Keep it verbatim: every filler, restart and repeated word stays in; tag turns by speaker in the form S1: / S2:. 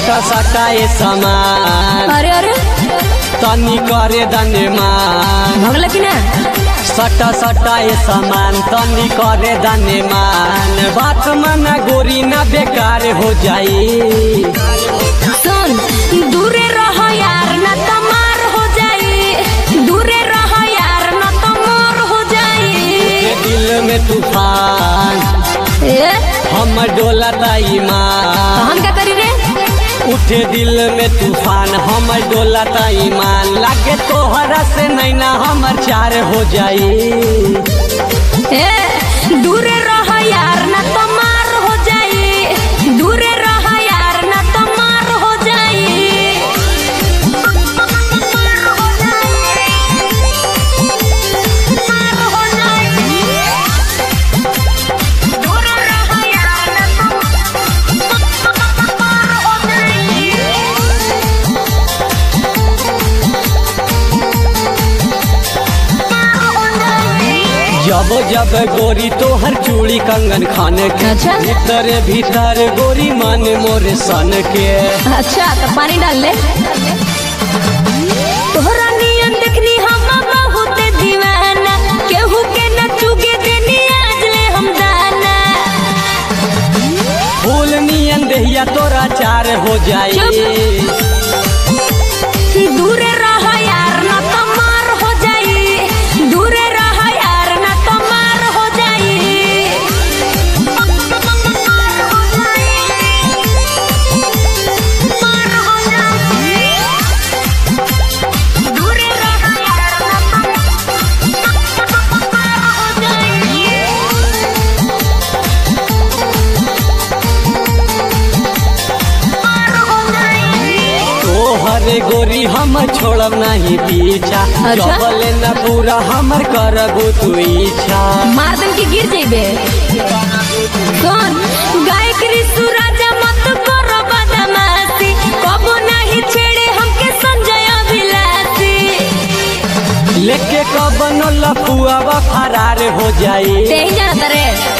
S1: सटा सटा ये समान
S2: अरे अरे
S1: तनी करे दने मान
S2: भगला कि ना
S1: सटा सटा ये समान तनी करे दने मान बात मना गोरी ना बेकार हो जाई।
S2: सुन दूरे रहो यार ना तो मार हो जाई, दूरे रहो यार ना तो मार हो जाई।
S1: दिल में तूफान
S2: ए
S1: हम डोला ईमान
S2: हम क्या करी रे
S1: उठे दिल में तूफान हम डोला ईमान लागे तोहरा से नैना हमर चार हो जाई।
S2: ए दूरे रहो यार ना तो मार हो जाई, दूरे रहो यार ना तो मार हो जाई।
S1: जब जब गोरी तोहर चूड़ी कंगन खान के
S2: अच्छा?
S1: भीतर भीतर गोरी मन मोरे सन के।
S2: अच्छा तो पानी डाल ले। तोहरा नियन देखनी हम बहुत दीवाना, केहू के न चुगे देनी आज ले हम दाना।
S1: फूल नियन देहिया तोरा चार हो जाई।
S2: दूरे रहो यार ना तो मार हो जाई, दूरे रहो यार ना तो मार हो जाई। मार हो जाई, दूरे रहो यार ना तो मार हो जाई।
S1: तोहरे गोरी हम छोड़ब नहीं पीछा।
S2: अच्छा?
S1: चले न पूरा हमर करबू तू इच्छा।
S2: मार दम के गिर जेबे। कौन गायक ऋषु राजा मत करो बदमाशी, कबो नहीं छेड़े हमके संजय अभिलाषी।
S1: लेके कबनो लफुआ फरार हो जाई।
S2: ते ही जानत रे